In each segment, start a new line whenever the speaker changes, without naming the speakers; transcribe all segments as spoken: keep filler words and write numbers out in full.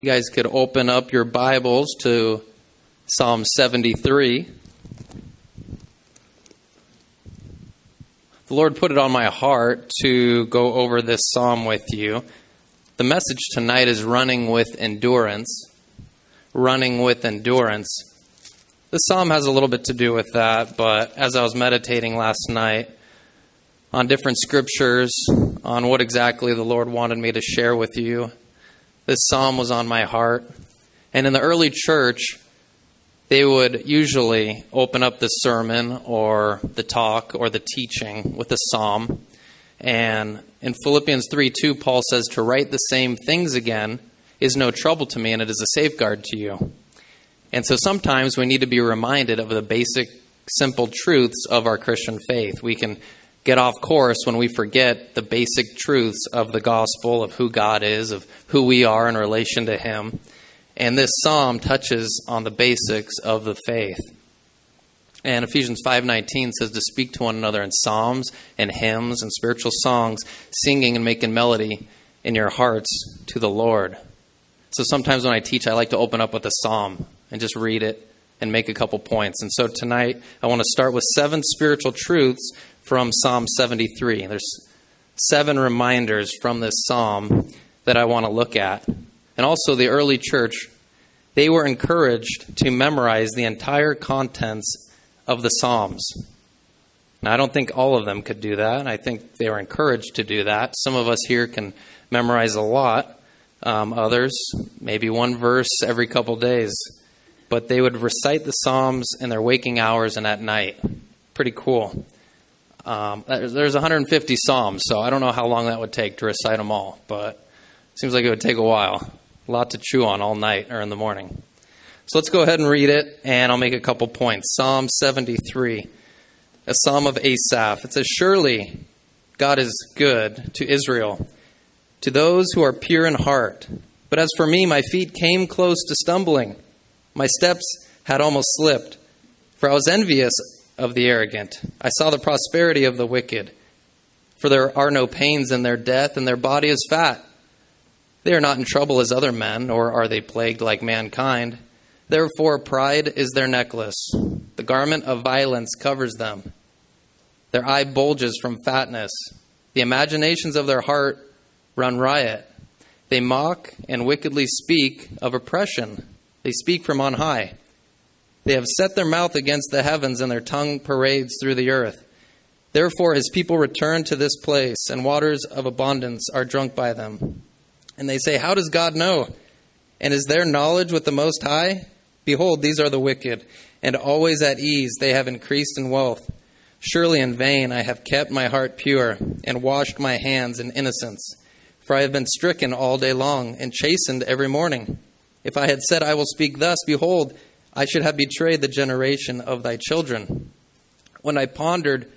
You guys could open up your Bibles to Psalm seventy-three. The Lord put it on my heart to go over this psalm with you. The message tonight is running with endurance. Running with endurance. This psalm has a little bit to do with that, but as I was meditating last night on different scriptures, on what exactly the Lord wanted me to share with you, this psalm was on my heart. And in the early church, they would usually open up the sermon or the talk or the teaching with a psalm. And in Philippians three two, Paul says, to write the same things again is no trouble to me, and it is a safeguard to you. And so sometimes we need to be reminded of the basic, simple truths of our Christian faith. We can get off course when we forget the basic truths of the gospel, of who God is, of who we are in relation to Him. And this psalm touches on the basics of the faith. And Ephesians five nineteen says to speak to one another in psalms and hymns and spiritual songs, singing and making melody in your hearts to the Lord. So sometimes when I teach, I like to open up with a psalm and just read it and make a couple points. And so tonight, I want to start with seven spiritual truths from Psalm seventy-three. There's seven reminders from this psalm that I want to look at. And also the early church, they were encouraged to memorize the entire contents of the Psalms. Now, I don't think all of them could do that. I think they were encouraged to do that. Some of us here can memorize a lot. Um, others, maybe one verse every couple days. But they would recite the Psalms in their waking hours and at night. Pretty cool. Um, there's one hundred fifty Psalms, so I don't know how long that would take to recite them all, but it seems like it would take a while. A lot to chew on all night or in the morning. So let's go ahead and read it, and I'll make a couple points. Psalm seventy-three, a psalm of Asaph. It says, surely God is good to Israel, to those who are pure in heart. But as for me, my feet came close to stumbling. My steps had almost slipped, for I was envious of the arrogant. I saw the prosperity of the wicked. For there are no pains in their death, and their body is fat. They are not in trouble as other men, nor are they plagued like mankind. Therefore pride is their necklace. The garment of violence covers them. Their eye bulges from fatness. The imaginations of their heart run riot. They mock and wickedly speak of oppression. They speak from on high. They have set their mouth against the heavens, and their tongue parades through the earth. Therefore his people return to this place, and waters of abundance are drunk by them. And they say, how does God know? And is there knowledge with the Most High? Behold, these are the wicked, and always at ease they have increased in wealth. Surely in vain I have kept my heart pure, and washed my hands in innocence. For I have been stricken all day long, and chastened every morning. If I had said, I will speak thus, behold, I should have betrayed the generation of thy children. When I pondered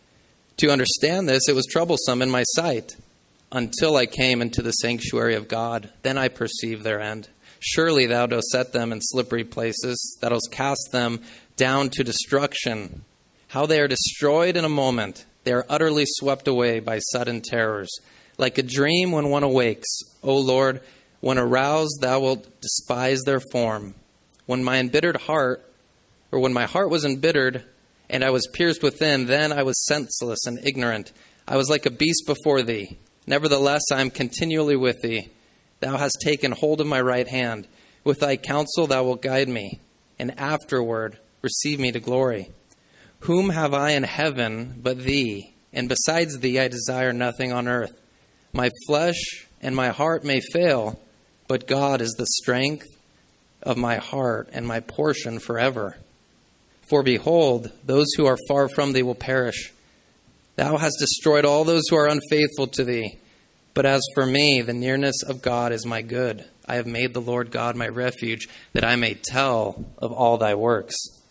to understand this, it was troublesome in my sight, until I came into the sanctuary of God. Then I perceived their end. Surely thou dost set them in slippery places, thou dost cast them down to destruction. How they are destroyed in a moment. They are utterly swept away by sudden terrors. Like a dream when one awakes, O Lord, when aroused thou wilt despise their form. When my embittered heart, or when my heart was embittered, and I was pierced within, then I was senseless and ignorant. I was like a beast before thee. Nevertheless, I am continually with thee. Thou hast taken hold of my right hand. With thy counsel thou wilt guide me, and afterward receive me to glory. Whom have I in heaven but thee? And besides thee I desire nothing on earth. My flesh and my heart may fail, but God is the strength of my heart and my portion forever. For behold, those who are far from thee will perish. Thou hast destroyed all those who are unfaithful to thee. But as for me, the nearness of God is my good. I have made the Lord God my refuge, that I may tell of all thy works.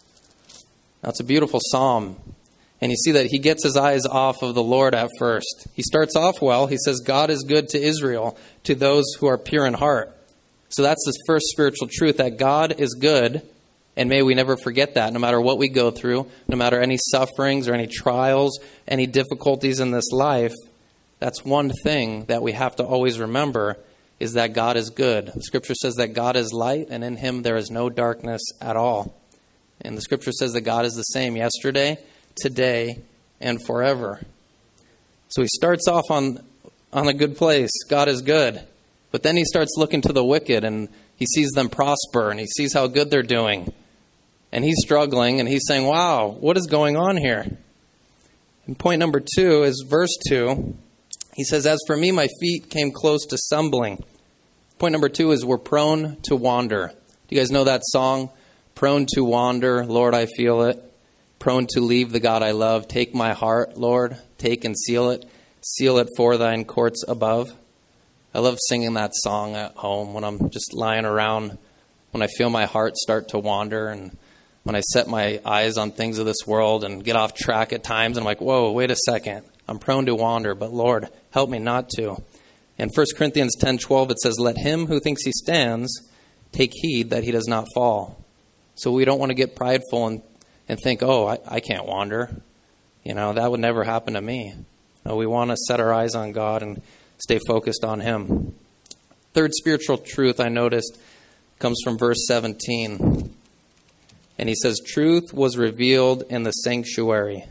Now, it's a beautiful psalm. And you see that he gets his eyes off of the Lord at first. He starts off well. He says, God is good to Israel, to those who are pure in heart. So that's the first spiritual truth, that God is good. And may we never forget that, no matter what we go through, no matter any sufferings or any trials, any difficulties in this life. That's one thing that we have to always remember, is that God is good. The scripture says that God is light, and in him there is no darkness at all. And the scripture says that God is the same yesterday, today, and forever. So he starts off on, on a good place. God is good. But then he starts looking to the wicked, and he sees them prosper, and he sees how good they're doing. And he's struggling, and he's saying, wow, what is going on here? And point number two is verse two. He says, as for me, my feet came close to stumbling. Point number two is we're prone to wander. Do you guys know that song? Prone to wander, Lord, I feel it. Prone to leave the God I love. Take my heart, Lord, take and seal it. Seal it for thine courts above. I love singing that song at home when I'm just lying around, when I feel my heart start to wander, and when I set my eyes on things of this world and get off track at times. And I'm like, whoa, wait a second. I'm prone to wander, but Lord, help me not to. In First Corinthians ten twelve, it says, let him who thinks he stands take heed that he does not fall. So we don't want to get prideful and, and think, oh, I, I can't wander. You know, that would never happen to me. No, we want to set our eyes on God and stay focused on him. Third spiritual truth I noticed comes from verse seventeen. And he says, truth was revealed in the sanctuary.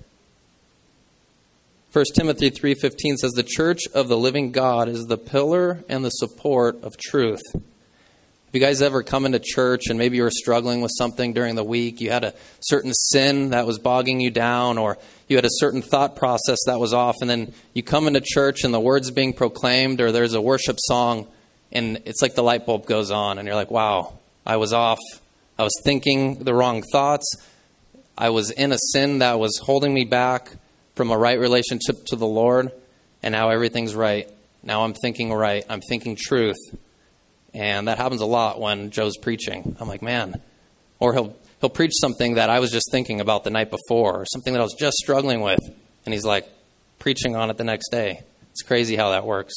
First Timothy three fifteen says, the church of the living God is the pillar and the support of truth. Have you guys ever come into church and maybe you were struggling with something during the week? You had a certain sin that was bogging you down, or you had a certain thought process that was off, and then you come into church and the word's being proclaimed, or there's a worship song, and it's like the light bulb goes on, and you're like, wow, I was off. I was thinking the wrong thoughts. I was in a sin that was holding me back from a right relationship to the Lord, and now everything's right. Now I'm thinking right. I'm thinking truth. And that happens a lot when Joe's preaching. I'm like, man. Or he'll he'll preach something that I was just thinking about the night before, or something that I was just struggling with, and he's like preaching on it the next day. It's crazy how that works.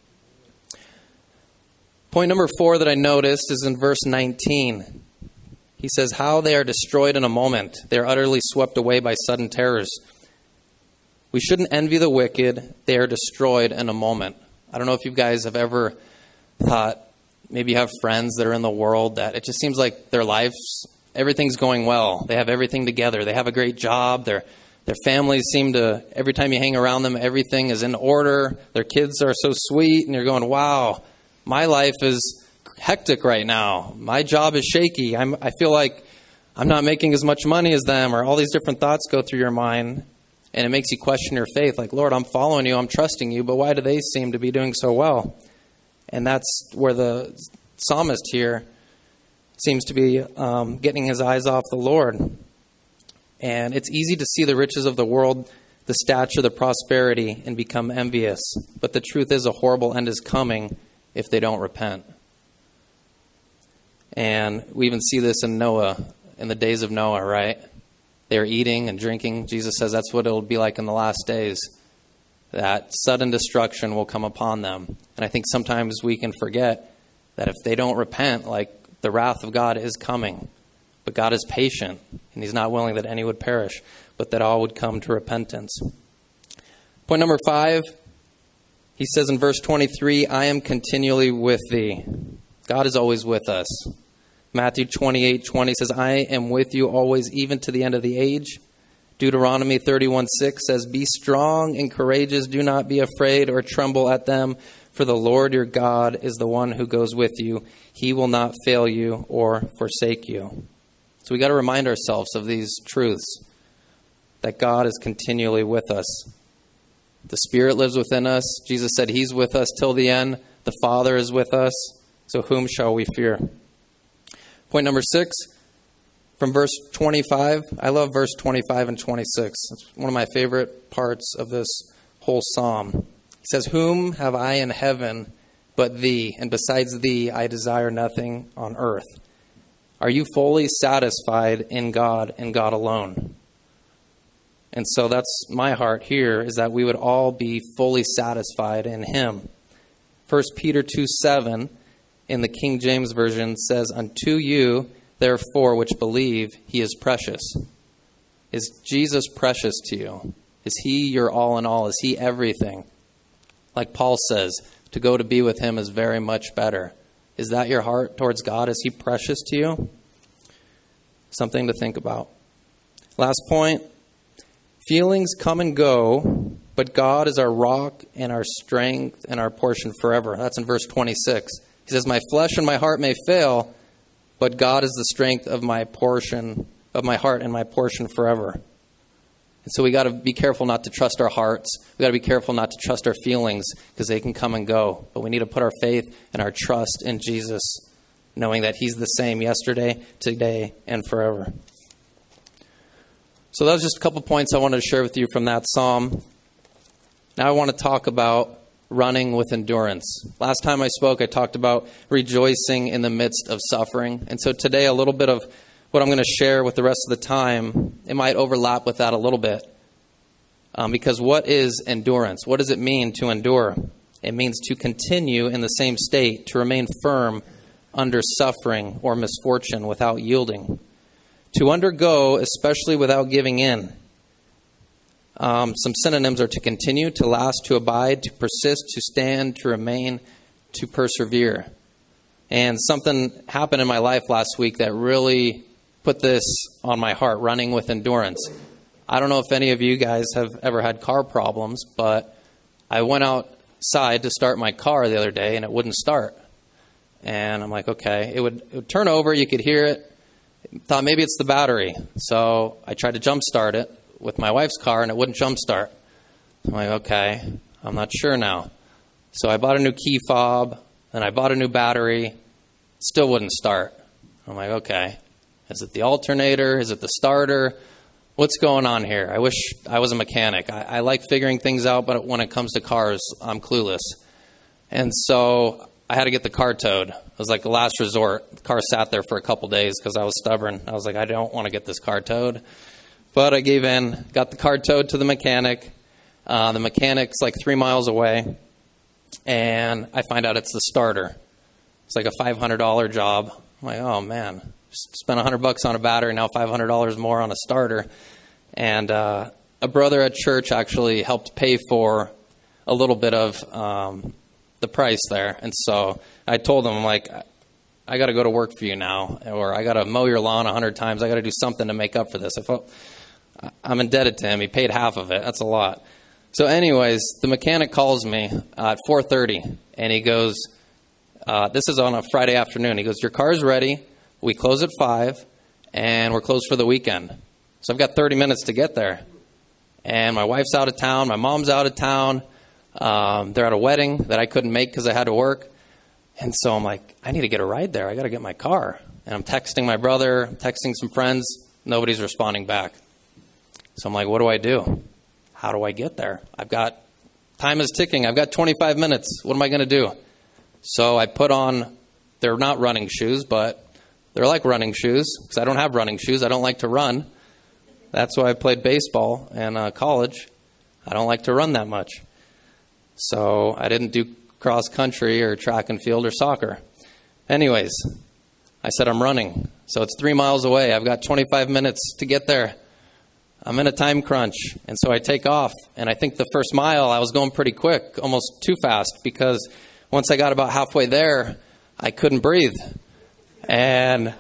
Point number four that I noticed is in verse nineteen. He says, how they are destroyed in a moment. They are utterly swept away by sudden terrors. We shouldn't envy the wicked. They are destroyed in a moment. I don't know if you guys have ever thought, maybe you have friends that are in the world that it just seems like their lives, everything's going well. They have everything together. They have a great job. Their their families seem to, every time you hang around them, everything is in order. Their kids are so sweet, and you're going, wow, my life is hectic right now. My job is shaky. I'm, I feel like I'm not making as much money as them, or all these different thoughts go through your mind. And it makes you question your faith. Like, Lord, I'm following you. I'm trusting you. But why do they seem to be doing so well? And that's where the psalmist here seems to be um, getting his eyes off the Lord. And it's easy to see the riches of the world, the stature, the prosperity, and become envious. But the truth is, a horrible end is coming if they don't repent. And we even see this in Noah, in the days of Noah, right? They're eating and drinking. Jesus says that's what it'll be like in the last days. That sudden destruction will come upon them. And I think sometimes we can forget that if they don't repent, like, the wrath of God is coming. But God is patient, and he's not willing that any would perish, but that all would come to repentance. Point number five, he says in verse twenty-three, I am continually with thee. God is always with us. Matthew twenty-eight twenty says, I am with you always, even to the end of the age. Deuteronomy thirty-one six says, be strong and courageous. Do not be afraid or tremble at them, for the Lord your God is the one who goes with you. He will not fail you or forsake you. So we got to remind ourselves of these truths, that God is continually with us. The Spirit lives within us. Jesus said he's with us till the end. The Father is with us. So whom shall we fear? Point number six, from verse twenty-five. I love verse twenty-five and twenty-six. It's one of my favorite parts of this whole psalm. He says, whom have I in heaven but thee? And besides thee, I desire nothing on earth. Are you fully satisfied in God and God alone? And so that's my heart here, is that we would all be fully satisfied in him. First Peter two seven in the King James Version says, unto you, therefore, which believe, he is precious. Is Jesus precious to you? Is he your all in all? Is he everything? Like Paul says, to go to be with him is very much better. Is that your heart towards God? Is he precious to you? Something to think about. Last point. Feelings come and go, but God is our rock and our strength and our portion forever. That's in verse twenty-six. He says, my flesh and my heart may fail, but God is the strength of my portion, of my heart and my portion forever. And so we got to be careful not to trust our hearts. We got to be careful not to trust our feelings because they can come and go. But we need to put our faith and our trust in Jesus, knowing that he's the same yesterday, today, and forever. So that was just a couple points I wanted to share with you from that psalm. Now I want to talk about running with endurance. Last time I spoke, I talked about rejoicing in the midst of suffering. And so today, a little bit of what I'm going to share with the rest of the time, it might overlap with that a little bit. Um, because what is endurance? What does it mean to endure? It means to continue in the same state, to remain firm under suffering or misfortune without yielding. To undergo, especially without giving in. Um, some synonyms are to continue, to last, to abide, to persist, to stand, to remain, to persevere. And something happened in my life last week that really put this on my heart, running with endurance. I don't know if any of you guys have ever had car problems, but I went outside to start my car the other day and it wouldn't start. And I'm like, okay, it would, it would turn over, you could hear it. Thought maybe it's the battery. So I tried to jump start it with my wife's car and it wouldn't jump start. I'm like, okay, I'm not sure now. So I bought a new key fob, then I bought a new battery, still wouldn't start. I'm like, okay. Is it the alternator? Is it the starter? What's going on here? I wish I was a mechanic. I, I like figuring things out, but when it comes to cars, I'm clueless. And so I had to get the car towed. It was like the last resort. The car sat there for a couple days because I was stubborn. I was like, I don't want to get this car towed. But I gave in, got the car towed to the mechanic. Uh, the mechanic's like three miles away. And I find out it's the starter. It's like a five hundred dollars job. I'm like, oh, man. Spent one hundred bucks on a battery, now five hundred dollars more on a starter. And uh, a brother at church actually helped pay for a little bit of um, the price there. And so I told him, I'm like, I got to go to work for you now, or I got to mow your lawn a hundred times. I got to do something to make up for this. I felt I'm indebted to him. He paid half of it. That's a lot. So anyways, the mechanic calls me at four thirty, and he goes, uh, this is on a Friday afternoon. He goes, your car's ready. We close at five, and we're closed for the weekend. So I've got thirty minutes to get there. And my wife's out of town. My mom's out of town. Um, they're at a wedding that I couldn't make because I had to work. And so I'm like, I need to get a ride there. I got to get my car. And I'm texting my brother, texting some friends. Nobody's responding back. So I'm like, what do I do? How do I get there? I've got, time is ticking. I've got twenty-five minutes. What am I going to do? So I put on, they're not running shoes, but they're like running shoes because I don't have running shoes. I don't like to run. That's why I played baseball in uh, college. I don't like to run that much. So I didn't do cross country or track and field or soccer. Anyways, I said I'm running. So it's three miles away. I've got twenty-five minutes to get there. I'm in a time crunch. And so I take off. And I think the first mile I was going pretty quick, almost too fast, because once I got about halfway there, I couldn't breathe. And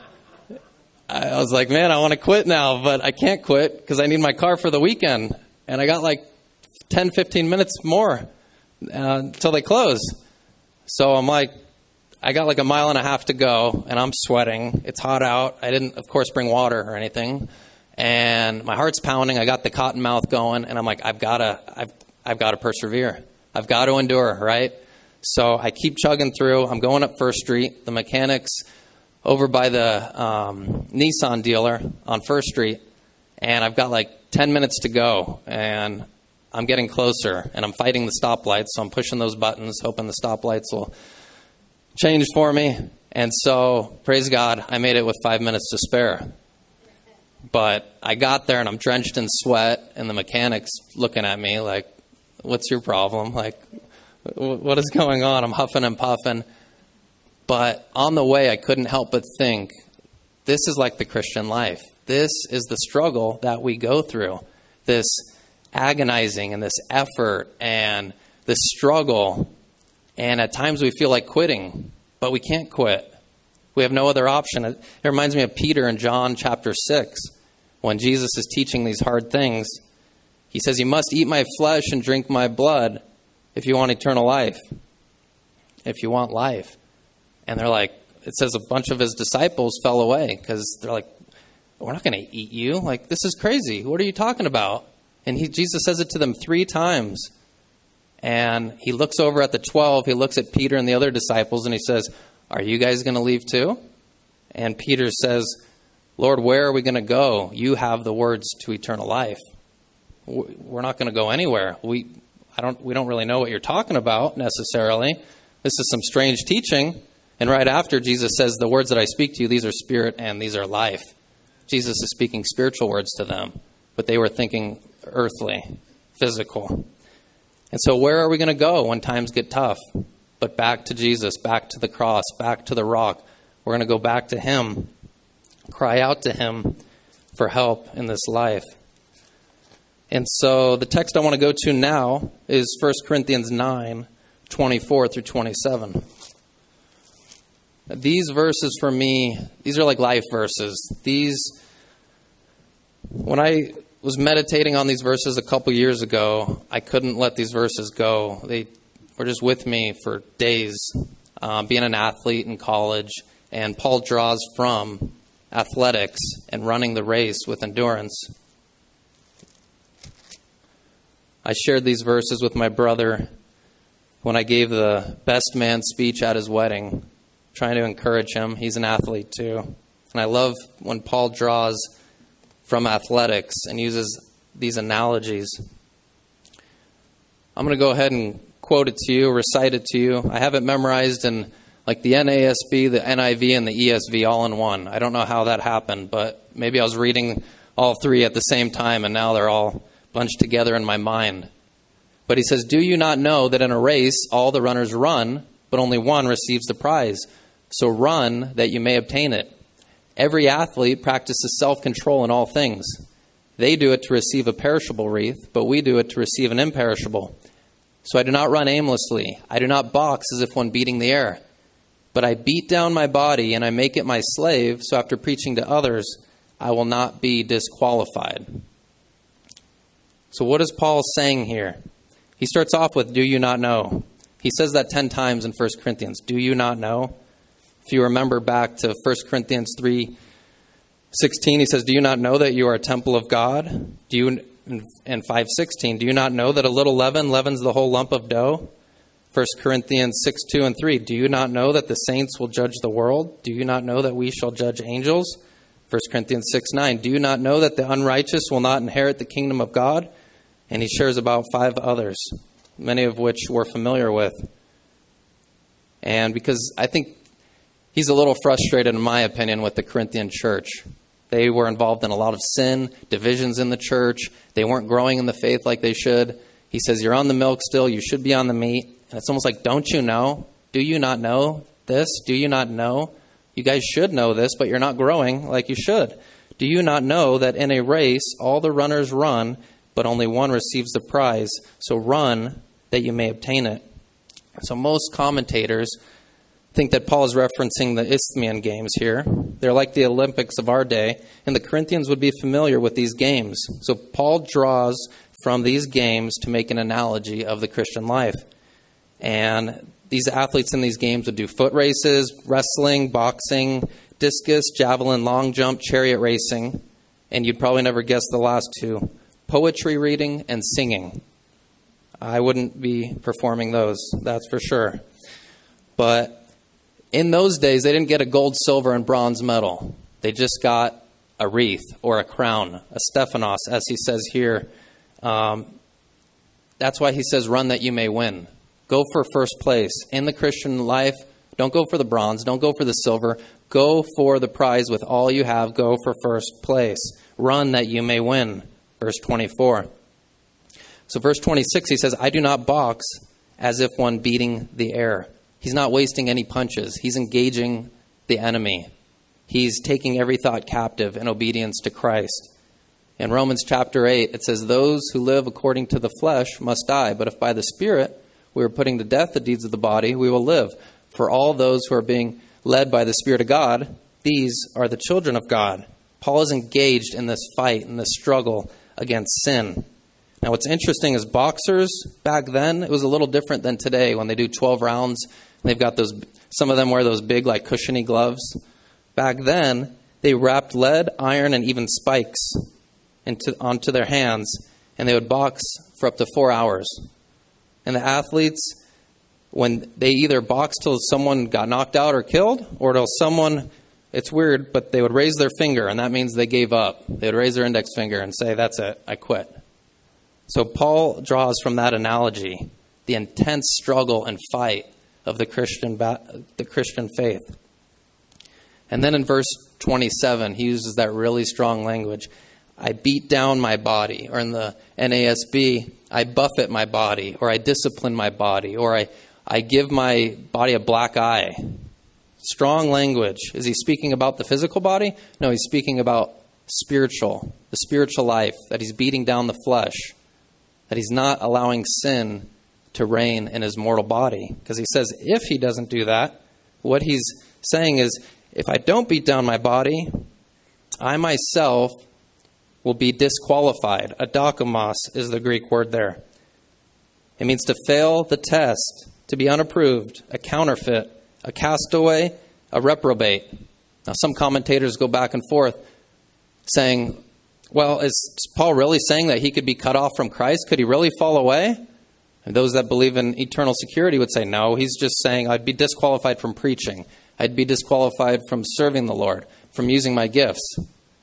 I was like, man, I want to quit now, but I can't quit because I need my car for the weekend. And I got like ten, fifteen minutes more uh, until they close. So I'm like, I got like a mile and a half to go, and I'm sweating. It's hot out. I didn't, of course, bring water or anything. And my heart's pounding. I got the cotton mouth going, and I'm like, I've got to, I've, I've got to persevere. I've got to endure, right? So I keep chugging through. I'm going up First Street. The mechanics over by the um, Nissan dealer on First Street, and I've got like ten minutes to go, and I'm getting closer, and I'm fighting the stoplights, so I'm pushing those buttons, hoping the stoplights will change for me. And so, praise God, I made it with five minutes to spare. But I got there, and I'm drenched in sweat, and the mechanic's looking at me like, what's your problem? Like, what is going on? I'm huffing and puffing. But on the way, I couldn't help but think, this is like the Christian life. This is the struggle that we go through. This agonizing and this effort and this struggle And at times we feel like quitting, but we can't quit. We have no other option. It reminds me of Peter in John chapter six, when Jesus is teaching these hard things. He says, you must eat my flesh and drink my blood if you want eternal life, if you want life. And they're like, it says a bunch of his disciples fell away because they're like, we're not going to eat you. Like, this is crazy. What are you talking about? And he, Jesus says it to them three times. And he looks over at the twelve. He looks at Peter and the other disciples and he says, are you guys going to leave too? And Peter says, Lord, where are we going to go? You have the words to eternal life. We're not going to go anywhere. We, I don't, we don't really know what you're talking about necessarily. This is some strange teaching. And right after, Jesus says, the words that I speak to you, these are spirit and these are life. Jesus is speaking spiritual words to them, but they were thinking earthly, physical. And so where are we going to go when times get tough? But back to Jesus, back to the cross, back to the rock. We're going to go back to him, cry out to him for help in this life. And so the text I want to go to now is First Corinthians nine, twenty-four through twenty-seven. These verses for me, these are like life verses. These, when I was meditating on these verses a couple years ago, I couldn't let these verses go. They were just with me for days, uh, being an athlete in college. And Paul draws from athletics and running the race with endurance. I shared these verses with my brother when I gave the best man speech at his wedding, trying to encourage him. He's an athlete too. And I love when Paul draws from athletics and uses these analogies. I'm going to go ahead and quote it to you, recite it to you. I have it memorized in like the N A S B, the N I V, and the E S V all in one. I don't know how that happened, but maybe I was reading all three at the same time and now they're all bunched together in my mind. But he says, do you not know that in a race all the runners run, but only one receives the prize? So run that you may obtain it. Every athlete practices self-control in all things. They do it to receive a perishable wreath, but we do it to receive an imperishable. So I do not run aimlessly. I do not box as if one beating the air. But I beat down my body and I make it my slave, so after preaching to others, I will not be disqualified. So what is Paul saying here? He starts off with, do you not know? He says that ten times in First Corinthians. Do you not know? If you remember back to First Corinthians three sixteen, he says, do you not know that you are a temple of God? Do you, and five sixteen, do you not know that a little leaven leavens the whole lump of dough? First Corinthians six two and three, do you not know that the saints will judge the world? Do you not know that we shall judge angels? First Corinthians six nine, do you not know that the unrighteous will not inherit the kingdom of God? And he shares about five others, many of which we're familiar with. And because I think he's a little frustrated, in my opinion, with the Corinthian church. They were involved in a lot of sin, divisions in the church. They weren't growing in the faith like they should. He says, you're on the milk still. You should be on the meat. And it's almost like, don't you know? Do you not know this? Do you not know? You guys should know this, but you're not growing like you should. Do you not know that in a race, all the runners run, but only one receives the prize? So run that you may obtain it. So most commentators think that Paul is referencing the Isthmian Games here. They're like the Olympics of our day, and the Corinthians would be familiar with these games. So Paul draws from these games to make an analogy of the Christian life. And these athletes in these games would do foot races, wrestling, boxing, discus, javelin, long jump, chariot racing, and you'd probably never guess the last two, poetry reading and singing. I wouldn't be performing those, that's for sure. But in those days, they didn't get a gold, silver, and bronze medal. They just got a wreath or a crown, a Stephanos, as he says here. Um, that's why he says, run that you may win. Go for first place. In the Christian life, don't go for the bronze. Don't go for the silver. Go for the prize with all you have. Go for first place. Run that you may win. Verse twenty-four. So verse twenty-six, he says, I do not box as if one beating the air. He's not wasting any punches. He's engaging the enemy. He's taking every thought captive in obedience to Christ. In Romans chapter eight, it says, those who live according to the flesh must die, but if by the Spirit we are putting to death the deeds of the body, we will live. For all those who are being led by the Spirit of God, these are the children of God. Paul is engaged in this fight, in this struggle against sin. Now, what's interesting is boxers back then, it was a little different than today when they do twelve rounds. They've got those, some of them wear those big, like, cushiony gloves. Back then, they wrapped lead, iron, and even spikes into, onto their hands, and they would box for up to four hours. And the athletes, when they either boxed till someone got knocked out or killed, or till someone, it's weird, but they would raise their finger, and that means they gave up. They would raise their index finger and say, that's it, I quit. So Paul draws from that analogy the intense struggle and fight of the Christian the Christian faith. And then in verse twenty-seven, he uses that really strong language. I beat down my body, or in the N A S B, I buffet my body, or I discipline my body, or I, I give my body a black eye. Strong language. Is he speaking about the physical body? No, he's speaking about spiritual, the spiritual life, that he's beating down the flesh, that he's not allowing sin to reign in his mortal body. Because he says if he doesn't do that, what he's saying is, if I don't beat down my body, I myself will be disqualified. Adokimos is the Greek word there. It means to fail the test, to be unapproved, a counterfeit, a castaway, a reprobate. Now, some commentators go back and forth saying, well, is Paul really saying that he could be cut off from Christ? Could he really fall away? And those that believe in eternal security would say, no, he's just saying I'd be disqualified from preaching. I'd be disqualified from serving the Lord, from using my gifts.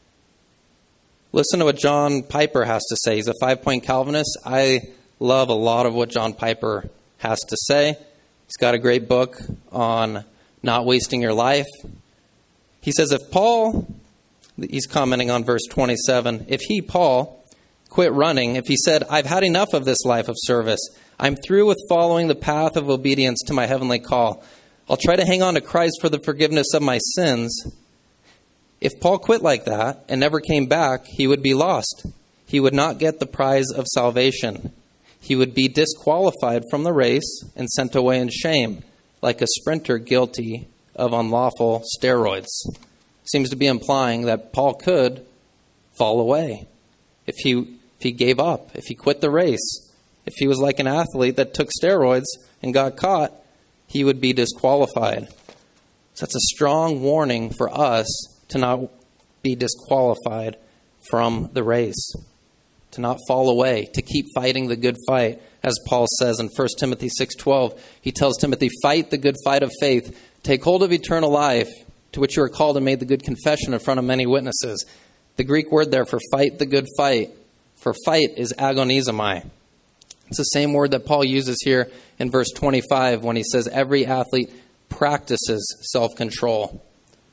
Listen to what John Piper has to say. He's a five-point Calvinist. I love a lot of what John Piper has to say. He's got a great book on not wasting your life. He says if Paul, he's commenting on verse twenty-seven, if he, Paul, quit running, if he said, I've had enough of this life of service, I'm through with following the path of obedience to my heavenly call, I'll try to hang on to Christ for the forgiveness of my sins. If Paul quit like that and never came back, he would be lost. He would not get the prize of salvation. He would be disqualified from the race and sent away in shame, like a sprinter guilty of unlawful steroids. Seems to be implying that Paul could fall away if he, if he gave up, if he quit the race. If he was like an athlete that took steroids and got caught, he would be disqualified. So that's a strong warning for us to not be disqualified from the race, to not fall away, to keep fighting the good fight. As Paul says in First Timothy six twelve, he tells Timothy, fight the good fight of faith, take hold of eternal life, to which you are called and made the good confession in front of many witnesses. The Greek word there for fight the good fight, for fight is agonizomai. It's the same word that Paul uses here in verse twenty-five when he says every athlete practices self-control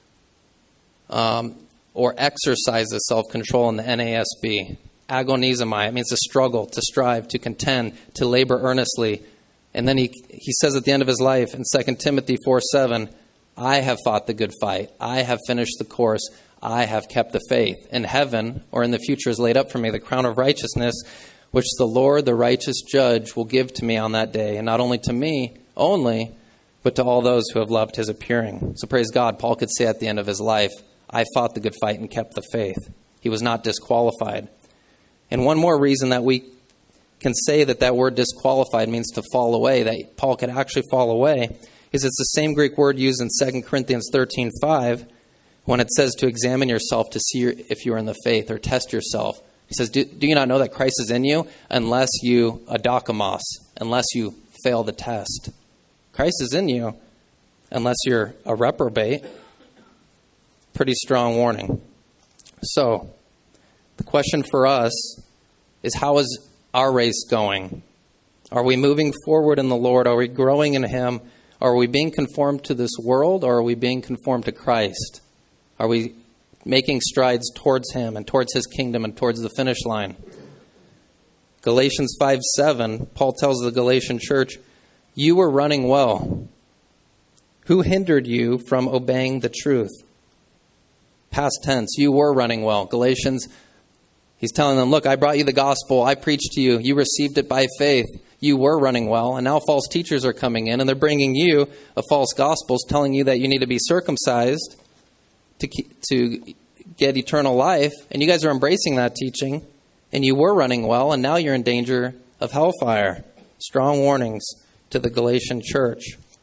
um, or exercises self-control in the N A S B. Agonizomai, it means to struggle, to strive, to contend, to labor earnestly. And then he he says at the end of his life in Second Timothy four seven, I have fought the good fight. I have finished the course. I have kept the faith. In heaven, or in the future, is laid up for me the crown of righteousness, which the Lord, the righteous judge, will give to me on that day. And not only to me only, but to all those who have loved his appearing. So praise God, Paul could say at the end of his life, I fought the good fight and kept the faith. He was not disqualified. And one more reason that we can say that that word disqualified means to fall away, that Paul could actually fall away, is it's the same Greek word used in Second Corinthians thirteen five when it says to examine yourself to see if you are in the faith or test yourself. He says, do, do you not know that Christ is in you unless you adokimos, unless you fail the test? Christ is in you unless you're a reprobate. Pretty strong warning. So, the question for us is, how is our race going? Are we moving forward in the Lord? Are we growing in him? Are we being conformed to this world, or are we being conformed to Christ? Are we making strides towards him and towards his kingdom and towards the finish line? Galatians five seven, Paul tells the Galatian church, you were running well. Who hindered you from obeying the truth? Past tense, you were running well. Galatians, he's telling them, look, I brought you the gospel. I preached to you. You received it by faith. you were running well, and now false teachers are coming in, and they're bringing you a false gospel telling you that you need to be circumcised to to get eternal life, and you guys are embracing that teaching, and you were running well, and now you're in danger of hellfire. Strong warnings to the Galatian church.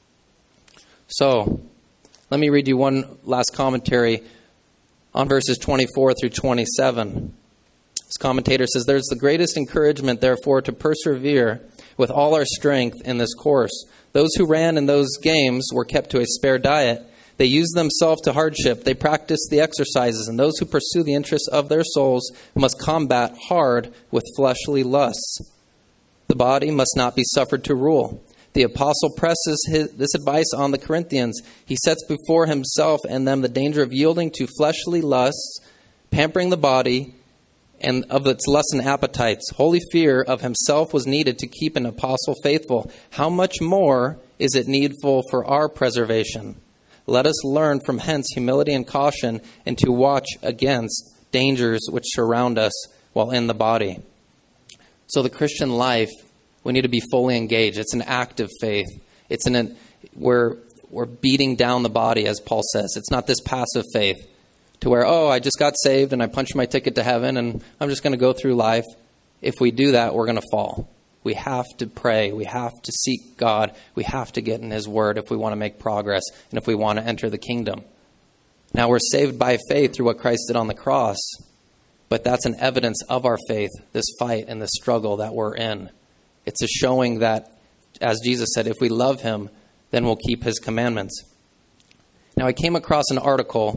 So, let me read you one last commentary on verses twenty-four through twenty-seven. This commentator says, "There's the greatest encouragement, therefore, to persevere with all our strength in this course. Those who ran in those games were kept to a spare diet. They used themselves to hardship. They practiced the exercises. And those who pursue the interests of their souls must combat hard with fleshly lusts. The body must not be suffered to rule." The apostle presses his, this advice on the Corinthians. He sets before himself and them the danger of yielding to fleshly lusts, pampering the body, and of its lusts and appetites. Holy fear of himself was needed to keep an apostle faithful. How much more is it needful for our preservation? Let us learn from hence humility and caution, and to watch against dangers which surround us while in the body. So the Christian life, we need to be fully engaged. It's an active faith. It's an we're we're beating down the body, as Paul says. It's not this passive faith to where, oh, I just got saved and I punched my ticket to heaven and I'm just going to go through life. If we do that, we're going to fall. We have to pray. We have to seek God. We have to get in his word if we want to make progress and if we want to enter the kingdom. Now, we're saved by faith through what Christ did on the cross, but that's an evidence of our faith, this fight and this struggle that we're in. It's a showing that, as Jesus said, if we love him, then we'll keep his commandments. Now, I came across an article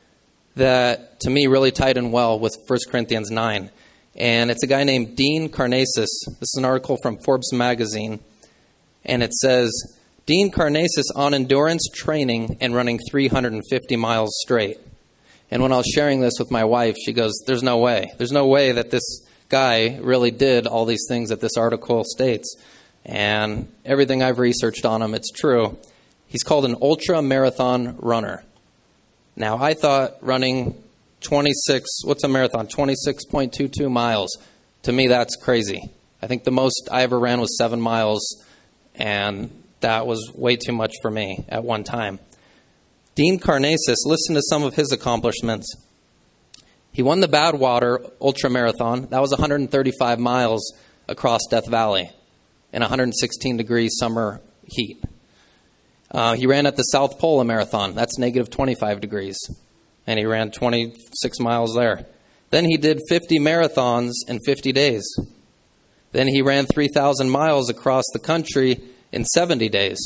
that, to me, really tied in well with First Corinthians nine. And it's a guy named Dean Karnazes. This is an article from Forbes magazine. And it says, Dean Karnazes on endurance training and running three hundred fifty miles straight. And when I was sharing this with my wife, she goes, there's no way. There's no way that this guy really did all these things that this article states. And everything I've researched on him, it's true. He's called an ultra marathon runner. Now, I thought running twenty-six, what's a marathon? twenty-six point two two miles. To me, that's crazy. I think the most I ever ran was seven miles, and that was way too much for me at one time. Dean Karnazes, listen to some of his accomplishments. He won the Badwater Ultra Marathon. That was one hundred thirty-five miles across Death Valley in one hundred sixteen degree summer heat. Uh, he ran at the South Pole Marathon. That's negative twenty-five degrees. And he ran twenty-six miles there. Then he did fifty marathons in fifty days. Then he ran three thousand miles across the country in seventy days.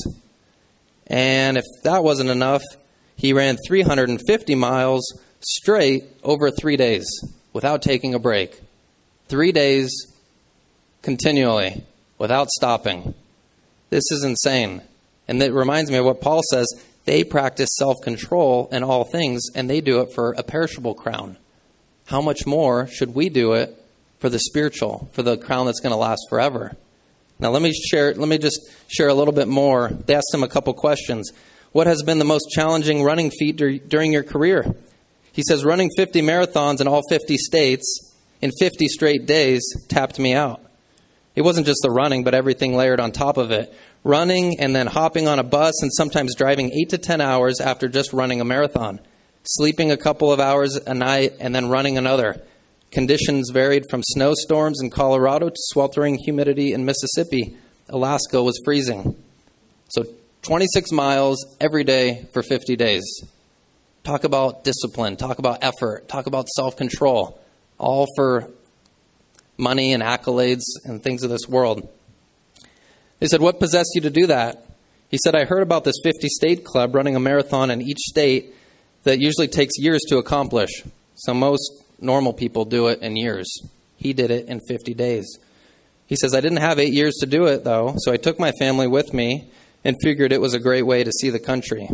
And if that wasn't enough, he ran three hundred fifty miles straight over three days without taking a break. Three days continually without stopping. This is insane. And it reminds me of what Paul says. They practice self-control in all things, and they do it for a perishable crown. How much more should we do it for the spiritual, for the crown that's going to last forever? Now, let me share. Let me just share a little bit more. They asked him a couple questions. What has been the most challenging running feat dur- during your career? He says, running fifty marathons in all fifty states in fifty straight days tapped me out. It wasn't just the running, but everything layered on top of it. Running and then hopping on a bus and sometimes driving eight to ten hours after just running a marathon. Sleeping a couple of hours a night and then running another. Conditions varied from snowstorms in Colorado to sweltering humidity in Mississippi. Alaska was freezing. So twenty-six miles every day for fifty days. Talk about discipline. Talk about effort. Talk about self-control. All for money and accolades and things of this world. They said, what possessed you to do that? He said, I heard about this fifty-state club running a marathon in each state that usually takes years to accomplish. So most normal people do it in years. He did it in fifty days. He says, I didn't have eight years to do it, though, so I took my family with me and figured it was a great way to see the country.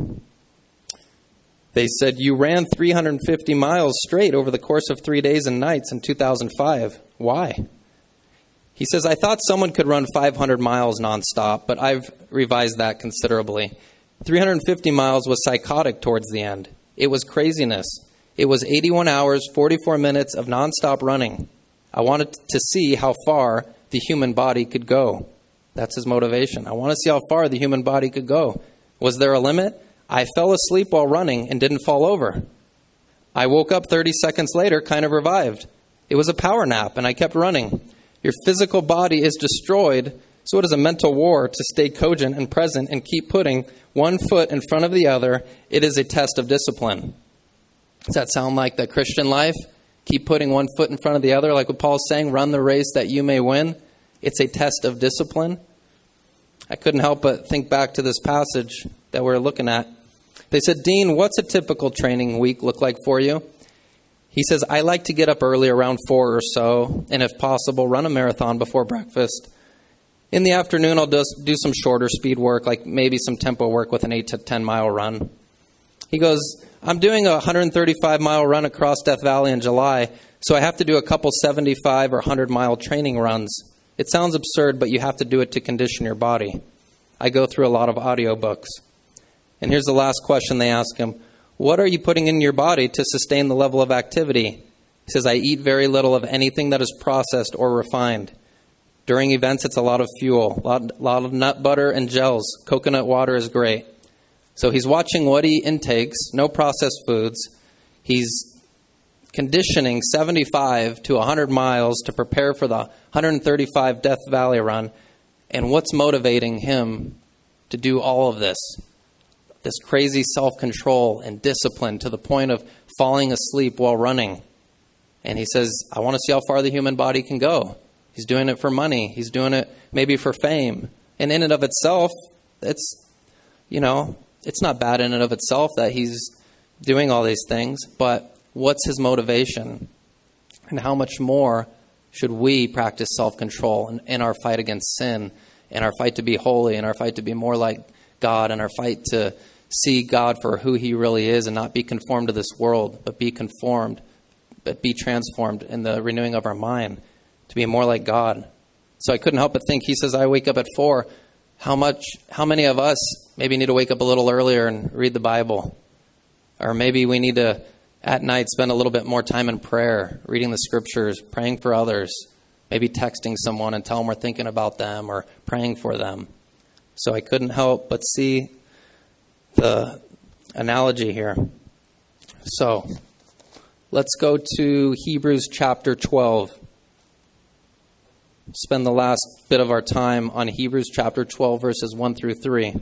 They said, you ran three hundred fifty miles straight over the course of three days and nights in two thousand five. Why? He says, I thought someone could run five hundred miles nonstop, but I've revised that considerably. three hundred fifty miles was psychotic towards the end. It was craziness. It was eighty-one hours, forty-four minutes of nonstop running. I wanted to see how far the human body could go. That's his motivation. I want to see how far the human body could go. Was there a limit? I fell asleep while running and didn't fall over. I woke up thirty seconds later, kind of revived. It was a power nap, and I kept running. Your physical body is destroyed, so it is a mental war to stay cogent and present and keep putting one foot in front of the other. It is a test of discipline. Does that sound like the Christian life? Keep putting one foot in front of the other, like what Paul's saying, run the race that you may win. It's a test of discipline. I couldn't help but think back to this passage that we're looking at. They said, Dean, what's a typical training week look like for you? He says, I like to get up early around four or so, and if possible, run a marathon before breakfast. In the afternoon, I'll just do some shorter speed work, like maybe some tempo work with an eight to ten mile run. He goes, I'm doing a one hundred thirty-five mile run across Death Valley in July, so I have to do a couple seventy-five or one hundred mile training runs. It sounds absurd, but you have to do it to condition your body. I go through a lot of audiobooks. And here's the last question they ask him. What are you putting in your body to sustain the level of activity? He says, I eat very little of anything that is processed or refined. During events, it's a lot of fuel, a lot, lot of nut butter and gels. Coconut water is great. So he's watching what he intakes, no processed foods. He's conditioning seventy-five to one hundred miles to prepare for the one hundred thirty-five Death Valley run. And what's motivating him to do all of this? This crazy self-control and discipline to the point of falling asleep while running. And he says, I want to see how far the human body can go. He's doing it for money. He's doing it maybe for fame. And in and of itself, it's, you know, it's not bad in and of itself that he's doing all these things. But what's his motivation? And how much more should we practice self-control in, in our fight against sin, in our fight to be holy, in our fight to be more like God, in our fight to see God for who he really is and not be conformed to this world, but be conformed, but be transformed in the renewing of our mind to be more like God. So I couldn't help but think, he says, I wake up at four. How much, how many of us maybe need to wake up a little earlier and read the Bible? Or maybe we need to, at night, spend a little bit more time in prayer, reading the scriptures, praying for others, maybe texting someone and tell them we're thinking about them or praying for them. So I couldn't help but see the analogy here. So let's go to Hebrews chapter twelve. Spend the last bit of our time on Hebrews chapter twelve, verses one through three.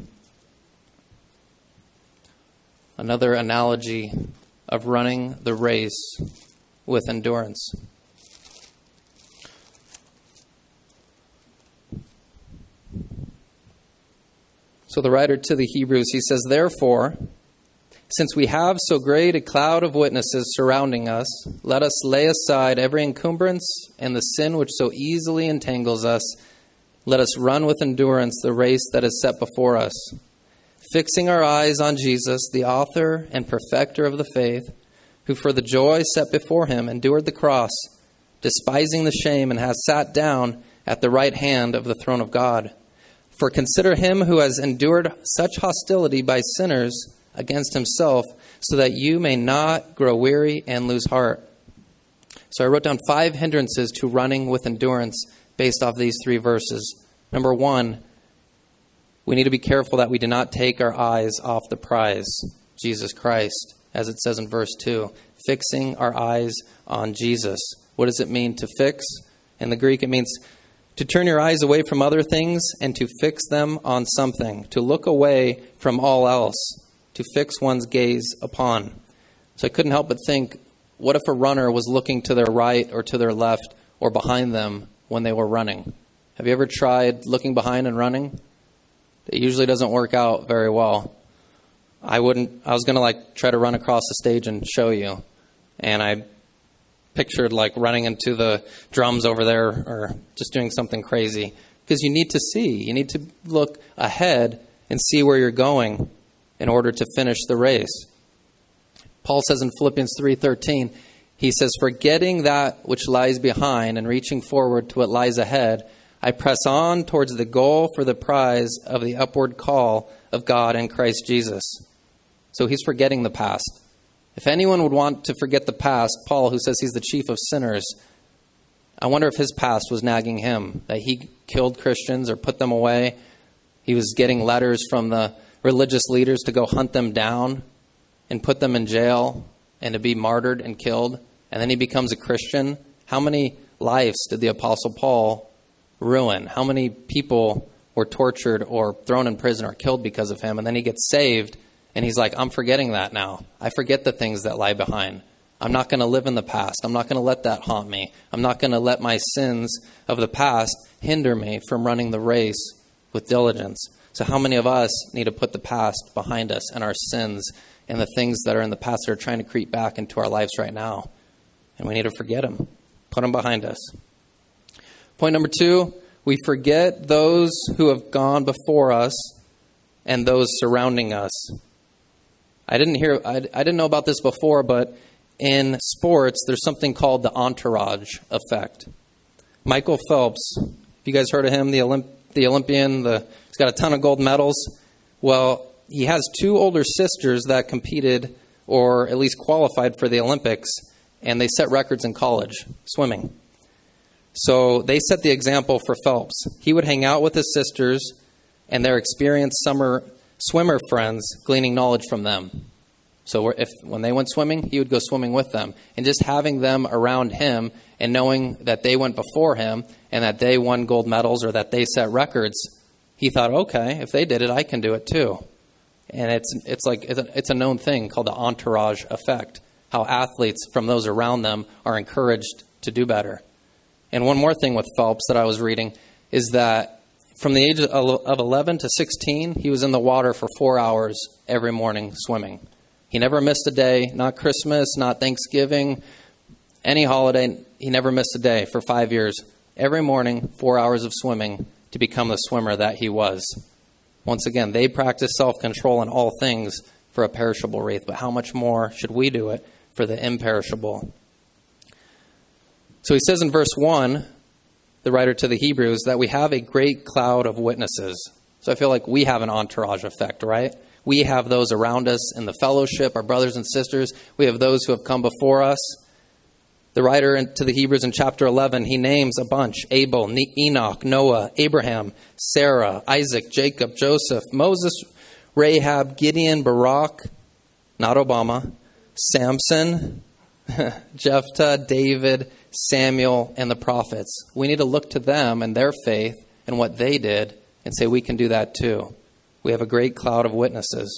Another analogy of running the race with endurance. So the writer to the Hebrews, he says, therefore, since we have so great a cloud of witnesses surrounding us, let us lay aside every encumbrance and the sin which so easily entangles us. Let us run with endurance the race that is set before us, fixing our eyes on Jesus, the author and perfecter of the faith, who for the joy set before him endured the cross, despising the shame, and has sat down at the right hand of the throne of God. For consider him who has endured such hostility by sinners against himself, so that you may not grow weary and lose heart. So I wrote down five hindrances to running with endurance based off these three verses. Number one, we need to be careful that we do not take our eyes off the prize, Jesus Christ, as it says in verse two, fixing our eyes on Jesus. What does it mean to fix? In the Greek, it means to turn your eyes away from other things and to fix them on something, to look away from all else, to fix one's gaze upon. So I couldn't help but think, what if a runner was looking to their right or to their left or behind them when they were running? Have you ever tried looking behind and running? It usually doesn't work out very well. I wouldn't, I was going to like try to run across the stage and show you. And I pictured like running into the drums over there or just doing something crazy. Because you need to see. You need to look ahead and see where you're going in order to finish the race. Paul says in Philippians three thirteen, he says, forgetting that which lies behind and reaching forward to what lies ahead, I press on towards the goal for the prize of the upward call of God in Christ Jesus. So he's forgetting the past. If anyone would want to forget the past, Paul, who says he's the chief of sinners, I wonder if his past was nagging him, that he killed Christians or put them away. He was getting letters from the religious leaders to go hunt them down and put them in jail and to be martyred and killed. And then he becomes a Christian. How many lives did the Apostle Paul ruin? How many people were tortured or thrown in prison or killed because of him? And then he gets saved, and he's like, I'm forgetting that now. I forget the things that lie behind. I'm not going to live in the past. I'm not going to let that haunt me. I'm not going to let my sins of the past hinder me from running the race with diligence. So how many of us need to put the past behind us and our sins and the things that are in the past that are trying to creep back into our lives right now? And we need to forget them. Put them behind us. Point number two, we forget those who have gone before us and those surrounding us. I didn't hear, I, I didn't know about this before, but in sports, there's something called the entourage effect. Michael Phelps, have you guys heard of him, the Olymp- the Olympian? The, he's got a ton of gold medals. Well, he has two older sisters that competed or at least qualified for the Olympics, and they set records in college, swimming. So they set the example for Phelps. He would hang out with his sisters and their experienced summer swimmer friends, gleaning knowledge from them. So if when they went swimming, he would go swimming with them. And just having them around him and knowing that they went before him and that they won gold medals or that they set records, he thought, okay, if they did it, I can do it too. And it's it's like it's a, it's a known thing called the entourage effect, how athletes from those around them are encouraged to do better. And one more thing with Phelps that I was reading is that from the age of eleven to sixteen, he was in the water for four hours every morning swimming. He never missed a day, not Christmas, not Thanksgiving, any holiday. He never missed a day for five years. Every morning, four hours of swimming to become the swimmer that he was. Once again, they practice self-control in all things for a perishable wreath, but how much more should we do it for the imperishable? So he says in verse one, the writer to the Hebrews, that we have a great cloud of witnesses. So I feel like we have an entourage effect, right? We have those around us in the fellowship, our brothers and sisters. We have those who have come before us. The writer to the Hebrews in chapter eleven, he names a bunch: Abel, Enoch, Noah, Abraham, Sarah, Isaac, Jacob, Joseph, Moses, Rahab, Gideon, Barak, not Obama, Samson, Jephthah, David, Samuel, and the prophets. We need to look to them and their faith and what they did and say we can do that too. We have a great cloud of witnesses.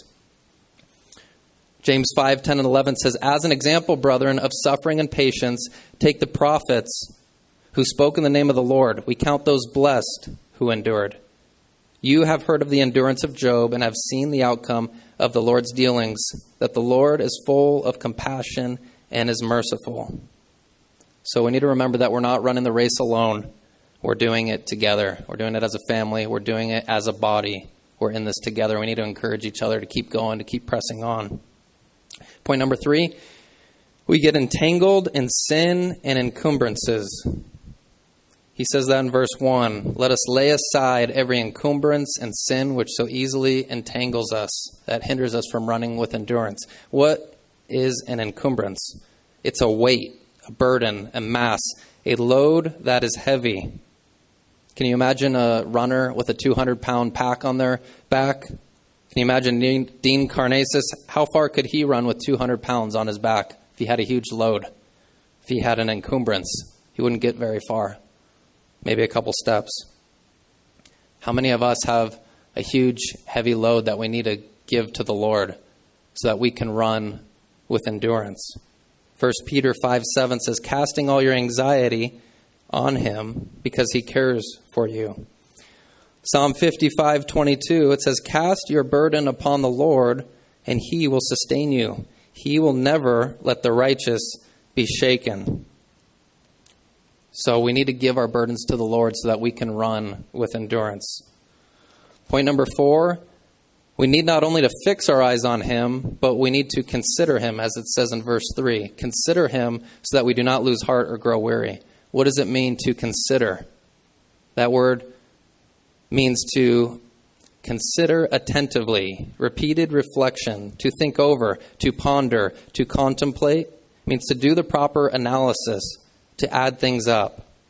James five, ten, and eleven says, as an example, brethren, of suffering and patience, take the prophets who spoke in the name of the Lord. We count those blessed who endured. You have heard of the endurance of Job and have seen the outcome of the Lord's dealings, that the Lord is full of compassion and is merciful. So we need to remember that we're not running the race alone. We're doing it together. We're doing it as a family. We're doing it as a body. We're in this together. We need to encourage each other to keep going, to keep pressing on. Point number three, we get entangled in sin and encumbrances. He says that in verse one, let us lay aside every encumbrance and sin which so easily entangles us, that hinders us from running with endurance. What is an encumbrance? It's a weight, a burden, a mass, a load that is heavy. Can you imagine a runner with a two hundred pound pack on their back? Can you imagine Dean, Dean Karnazes? How far could he run with two hundred pounds on his back if he had a huge load? If he had an encumbrance, he wouldn't get very far. Maybe a couple steps. How many of us have a huge, heavy load that we need to give to the Lord so that we can run with endurance? First Peter five seven says, casting all your anxiety on him because he cares for you. Psalm fifty-five twenty-two, it says, cast your burden upon the Lord and he will sustain you. He will never let the righteous be shaken. So we need to give our burdens to the Lord so that we can run with endurance. Point number four, we need not only to fix our eyes on him, but we need to consider him, as it says in verse three. Consider him so that we do not lose heart or grow weary. What does it mean to consider? That word means to consider attentively, repeated reflection, to think over, to ponder, to contemplate. It means to do the proper analysis, to add things up.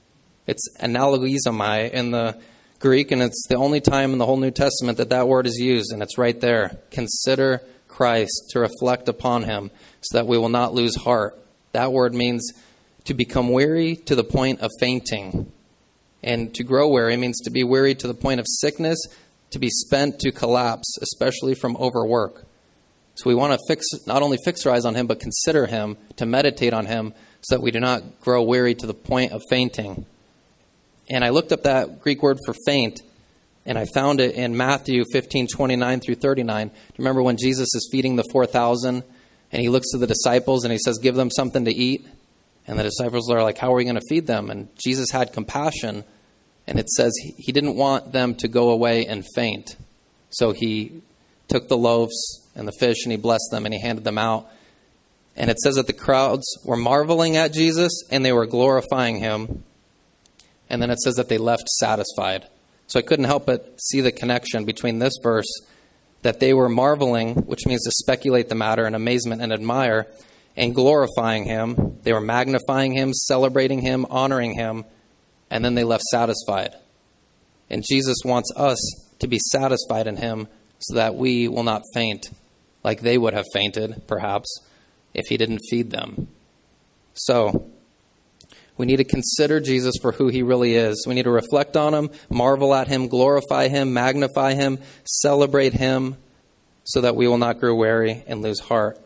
It's analogizomai in the Greek, and it's the only time in the whole New Testament that that word is used, and it's right there. Consider Christ, to reflect upon him, so that we will not lose heart. That word means to become weary to the point of fainting. And to grow weary means to be weary to the point of sickness, to be spent, to collapse, especially from overwork. So we want to fix, not only fix our eyes on him, but consider him, to meditate on him, so that we do not grow weary to the point of fainting. And I looked up that Greek word for faint, and I found it in Matthew fifteen, twenty-nine through thirty-nine. Do you remember when Jesus is feeding the four thousand, and he looks to the disciples, and he says, give them something to eat? And the disciples are like, how are we going to feed them? And Jesus had compassion, and it says he didn't want them to go away and faint. So he took the loaves and the fish, and he blessed them, and he handed them out. And it says that the crowds were marveling at Jesus, and they were glorifying him. And then it says that they left satisfied. So I couldn't help but see the connection between this verse, that they were marveling, which means to speculate the matter in amazement and admire, and glorifying him. They were magnifying him, celebrating him, honoring him, and then they left satisfied. And Jesus wants us to be satisfied in him so that we will not faint like they would have fainted, perhaps, if he didn't feed them. So we need to consider Jesus for who he really is. We need to reflect on him, marvel at him, glorify him, magnify him, celebrate him, so that we will not grow weary and lose heart.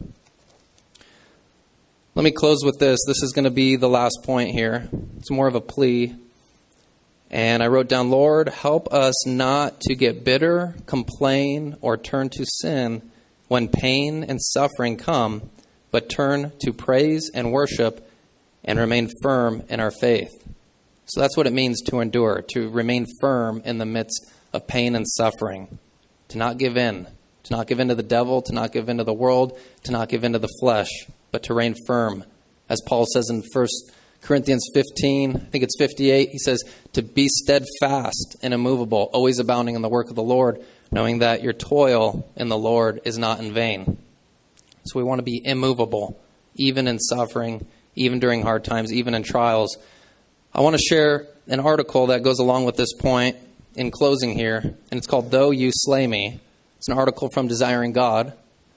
Let me close with this. This is going to be the last point here. It's more of a plea. And I wrote down, Lord, help us not to get bitter, complain, or turn to sin when pain and suffering come, but turn to praise and worship and remain firm in our faith. So that's what it means to endure, to remain firm in the midst of pain and suffering, to not give in, to not give in to the devil, to not give in to the world, to not give in to the flesh, but to reign firm. As Paul says in First Corinthians fifteen, I think it's fifty-eight, he says, to be steadfast and immovable, always abounding in the work of the Lord, knowing that your toil in the Lord is not in vain. So we want to be immovable, even in suffering, even during hard times, even in trials. I want to share an article that goes along with this point in closing here, and it's called Though You Slay Me. It's an article from Desiring God,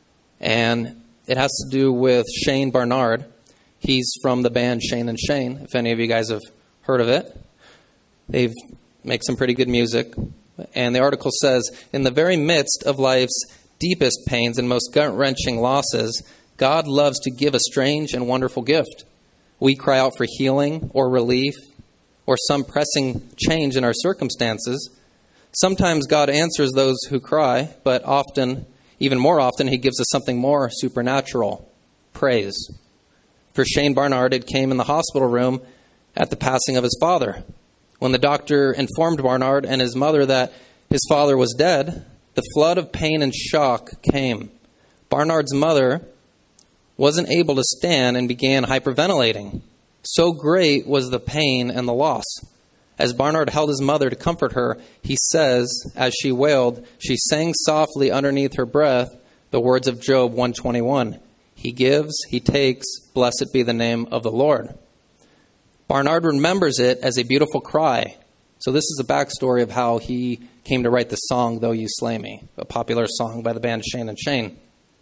and it has to do with Shane Barnard. He's from the band Shane and Shane, if any of you guys have heard of it. They make some pretty good music. And the article says, in the very midst of life's deepest pains and most gut-wrenching losses, God loves to give a strange and wonderful gift. We cry out for healing or relief or some pressing change in our circumstances. Sometimes God answers those who cry, but often, even more often, he gives us something more supernatural, praise. For Shane Barnard, it came in the hospital room at the passing of his father. When the doctor informed Barnard and his mother that his father was dead, the flood of pain and shock came. Barnard's mother wasn't able to stand and began hyperventilating. So great was the pain and the loss. As Barnard held his mother to comfort her, he says, as she wailed, she sang softly underneath her breath the words of Job one twenty-one. He gives, he takes, blessed be the name of the Lord. Barnard remembers it as a beautiful cry. So this is a backstory of how he came to write the song, Though You Slay Me, a popular song by the band Shane and Shane.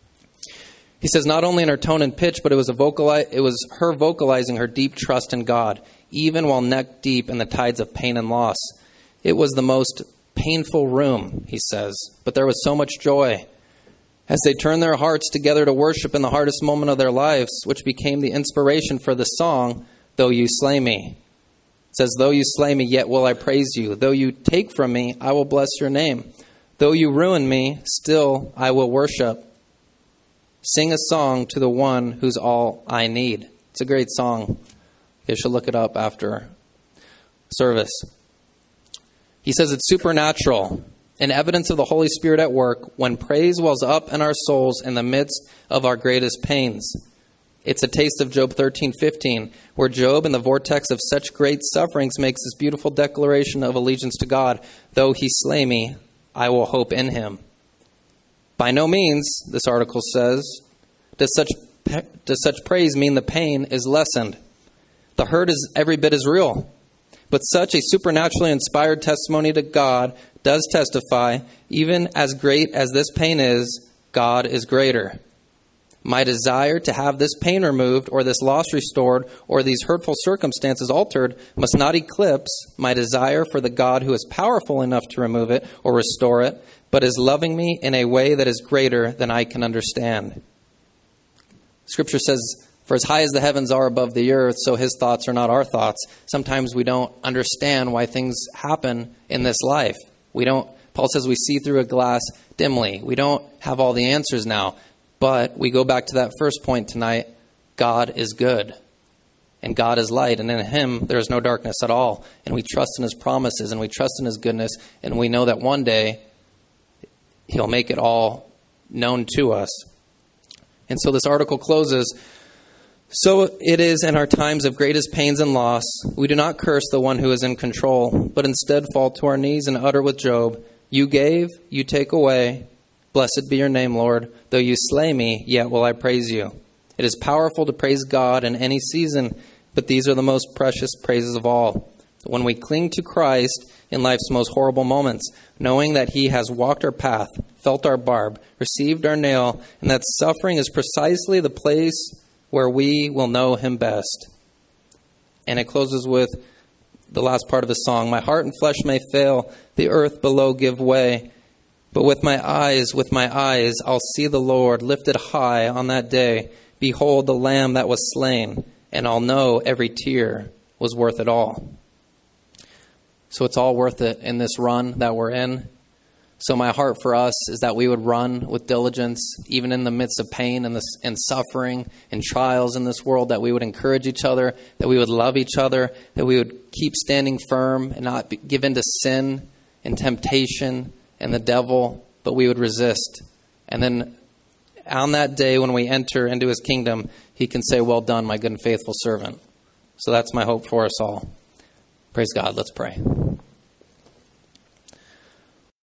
He says not only in her tone and pitch, but it was a vocali- it was her vocalizing her deep trust in God, even while neck deep in the tides of pain and loss. It was the most painful room, he says, but there was so much joy. As they turned their hearts together to worship in the hardest moment of their lives, which became the inspiration for the song, Though You Slay Me. It says, though you slay me, yet will I praise you. Though you take from me, I will bless your name. Though you ruin me, still I will worship. Sing a song to the one who's all I need. It's a great song. You should look it up after service. He says it's supernatural, an evidence of the Holy Spirit at work when praise wells up in our souls in the midst of our greatest pains. It's a taste of Job thirteen fifteen, where Job, in the vortex of such great sufferings, makes this beautiful declaration of allegiance to God. Though he slay me, I will hope in him. By no means, this article says, does such does such praise mean the pain is lessened. The hurt is every bit as real. But such a supernaturally inspired testimony to God does testify, even as great as this pain is, God is greater. My desire to have this pain removed, or this loss restored, or these hurtful circumstances altered must not eclipse my desire for the God who is powerful enough to remove it or restore it, but is loving me in a way that is greater than I can understand. Scripture says, for as high as the heavens are above the earth, so his thoughts are not our thoughts. Sometimes we don't understand why things happen in this life. We don't, Paul says we see through a glass dimly. We don't have all the answers now. But we go back to that first point tonight. God is good. And God is light. And in him, there is no darkness at all. And we trust in his promises. And we trust in his goodness. And we know that one day, he'll make it all known to us. And so this article closes. So it is in our times of greatest pains and loss, we do not curse the one who is in control, but instead fall to our knees and utter with Job, you gave, you take away. Blessed be your name, Lord. Though you slay me, yet will I praise you. It is powerful to praise God in any season, but these are the most precious praises of all. When we cling to Christ in life's most horrible moments, knowing that he has walked our path, felt our barb, received our nail, and that suffering is precisely the place where we will know him best. And it closes with the last part of the song. My heart and flesh may fail, the earth below give way. But with my eyes, with my eyes, I'll see the Lord lifted high on that day. Behold the Lamb that was slain, and I'll know every tear was worth it all. So it's all worth it in this run that we're in. So my heart for us is that we would run with diligence, even in the midst of pain and, this, and suffering and trials in this world, that we would encourage each other, that we would love each other, that we would keep standing firm and not be, give in to sin and temptation and the devil, but we would resist. And then on that day when we enter into his kingdom, he can say, well done, my good and faithful servant. So that's my hope for us all. Praise God. Let's pray.